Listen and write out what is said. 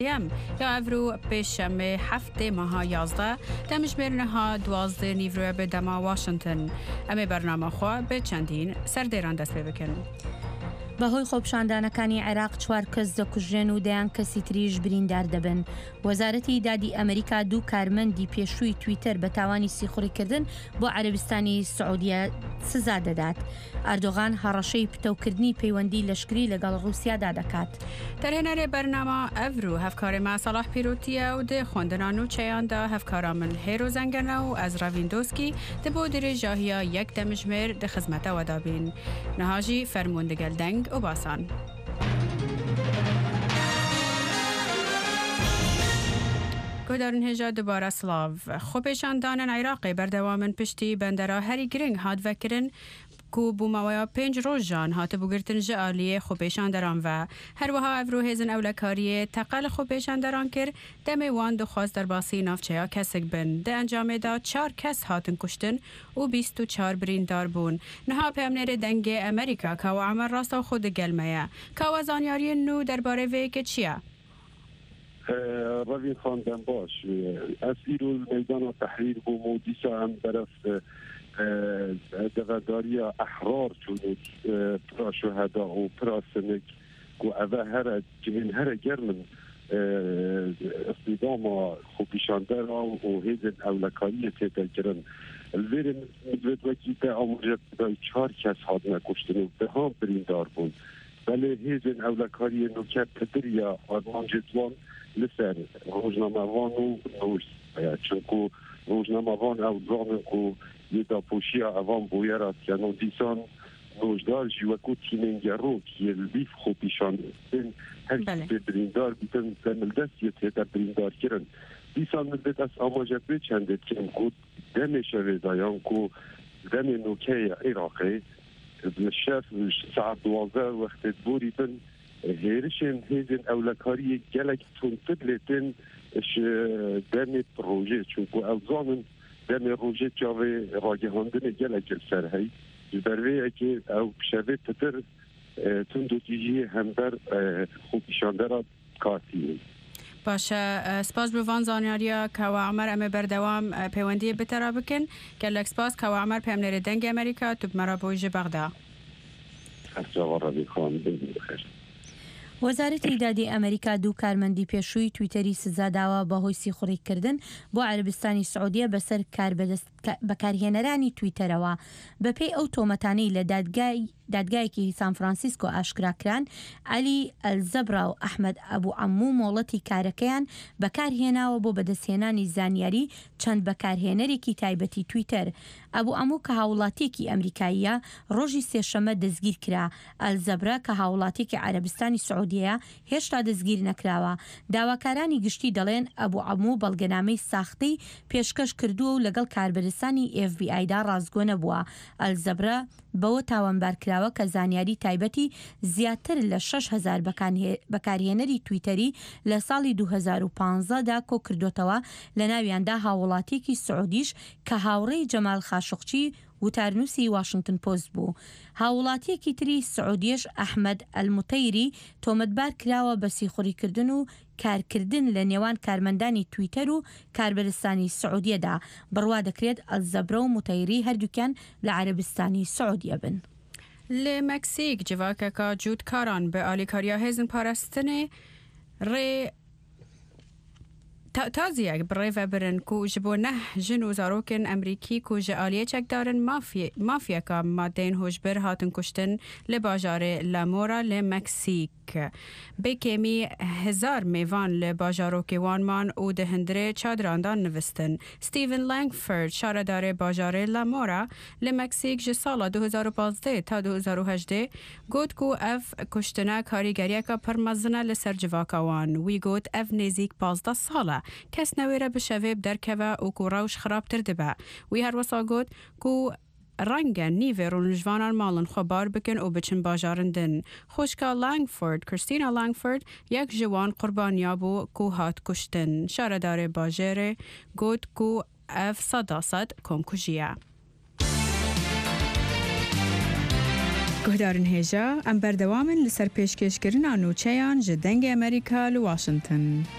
یا افرو پیشمه 7 ماه 11 دمجمرنها 12 نیورو به دما واشنگتن. امی برنامه خواه به چندین سردیران دست بکن. بەهۆی خۆپشاندانەکانی عێراق 4 کەس دەکوژێن و دەیان کەسی تریش بریندار دەبن. وەزارەتی دادی ئەمریکا 2 کارمەندی پێشووی تویتەر بە تاوانی سیخوڕیکردن بۆ عەرەبستانی سعودیە سزا دەدات. ئەردۆغان هەڕەشەی پتەوکردنی پەیوەندی لەشکری لەگەڵ ڕووسیادا دەکات. تەرهێنەرێ بەرنامە ئەڤرو هەفکارێمە سەڵاح پیرۆتیە و دێ خوێندنان و چەیاندا هەفکارا من هێرۆ زەنگەنە و ئەزرا ڤیندۆسکی دە بۆ درێژاهیە یەک دەمژمێر دە خزمەتەوە دابین. نەهاژی فەرموندەگەل دەنگ و باسان. گۆدارن هێژە دوبارە سلااو. خۆپێشاندانن عێراقی بەردەوامن پشتی بەندەرا هەری گرنگ هاتڤەکردن کو بوومەوەیە 5 ڕۆژان هاتە بگرتن ژە ئالیێ خۆپێشاندەران و هەروەها ئەڤرۆ هێزن ئەولەکاریە تەقەل خۆپێشاندەران کرد دەمێ وان دخواست دەرباسی ناوچەیە کەسێک بن. دە ئەنجامێدا 4 کەس هاتن کوشتن و 24 بریندار بوون. نەها پەیامنێرێ دەنگێ ئەمریکا کاوە ئەمە ڕاستە خۆ دەگەلمەیە. کاوە زانیاریە نو دەربارەی وەیەکە چییە؟ روی خواندن باش اسیر میدان تحریر بو مودیسا هم برف دواداری احرار چونید پرا شهدا و پرا سنک و اوه هر جهن هر گرمن اصدام خوبیشانده را و هیزن اولکاری تیتر کرن الویر مدود وکیده آموزه دای 4 کس هاد نکشتن و به هم بریندار بود ولی هیزن اولکاری نوکت تدریا آرمان جدوان لسر روزنامه‌وان و نوشت چونکو روزنامه‌وان او زانن کو یه داپوشی اوان بویرات یعنی دیسان نوشدار جوکو تیمنگرو که لیف خوبیشان هر به بریندار بیتن زملدست یه تیتر بریندار کرن دیسان مدت از آماجه بچنده کن کو دم شوه دایان کو دم نوکه عراقی شف ساعت 12 وقت بوری بن هیرشن هیزن اولکاری گلک تونتر لیتن دم پروژه چونکو اوزانن دم روژه جاوه راگهاندن گلک سر هی بروی اگه او شوه تتر تندوتیجی همبر خوبیشانده را کارتیه. باشه سپاس بوان زانیاریا کوا عمر امه بردوام پیوندی بترا بکن گلک سپاس کوا عمر پیامنر دنگ امریکا تو مرا بویج بغدا. جوار ربی خان بخیر. وەزارەتی دادی ئەمریکا 2 کارمەندی پێشووی تویتەری سزا داوە بەهۆی سیخوڕیکردن بۆ عەرەبستانی سعودیە بەسەر بەکارهێنەرانی تویتەرەوە. بەپێی ئەو تۆمەتانەی لە دادگایەکی سان فرانسیسکۆ ئاشکراکران عەلی ئەلزەبرا و ئەحمەد ئەبوو عەموو مۆڵەتی کارەکەیان بەکارهێناوە بۆ بەدەستهێنانی زانیاری چەند بەکارهێنەرێکی تایبەتی تویتەر. ئەبوو عەموو کە هاوڵاتیەکی ئەمریکاییە ڕۆژی سێشەمە دەستگیر کرا. ئەلزەبرا کە هاوڵاتیەکی عەرەبستانی سعودیە هێشتا دەستگیر نەکراوە. داواکارانی گشتی دەڵێن ئەبوو عەموو بەڵگەنامەی ساختی پێشکەش کردووە و لەگەڵ کاربەرستانی FBI دا ڕازگۆ نەبووە. ئەلزەبرا بەوە تاوانبارکراوە کە زانیاری تایبەتی زیاتر لە 6,000 بەکارهێنەری تویتەری لە ساڵی 2015دا کۆ کردوتەوە لە ناویاندا هاوڵاتیەکی سعودیش کە هاوڕێی جەمال خاشقچی وتارنووسی واشنگتن پۆست بوو. هاوڵاتیەکی تری سعودیش ئەحمەد ئەلموتەیری تۆمەتبار کراوە بە سیخوڕیکردن و کارکردن لە نێوان کارمەندانی تویتەر و کاربەرستانی سعودیەدا. بڕوا دەکرێت ئەلزەبرە و موتەیری هەردووکیان لە عەرەبستانی سعودیە بن. لە مەکسیک جڤاکەکە جوودکاران بە ئالیکاریا هێزن پاراستنێ ڕێ تازیەک بڕێڤە برن کو ji bo neh jin û zarokên Emerîkî ku ji aliyê çekdarin mafyeka madeyên hojbir hatin kuştin li bajarê Lamora li Meksîk. Bêkemî 1000 mêvan li bajarokê wan man û di hindirê çadirandan nivistin. Stephen Langford şaredarê bajarê Lamora li Meksîk ji sala 2015 ta 2018 got ku ev kuştina karîgeriyeka pir mezin e li ser civaka wan. Wî got ev nêzik 15 sal e. کس نویره بشوه بدرکوه و کو روش خرابتر دبه. وی هر وسا گود کو رنگ نیوه رونجوانان مالن خبار بکن و بچن باجارندن. خوشکا لانگفورد، کریستینا لانگفورد، یک جوان قربانیا بو کو هات کشتن. شاردار باجره گود کو اف صداصد کم کجیه. گهدارن هێژا ئەم بەردەوامن لەسەر پێشکەشکردنا نوچەیان ji dengê Amerîka li Washington.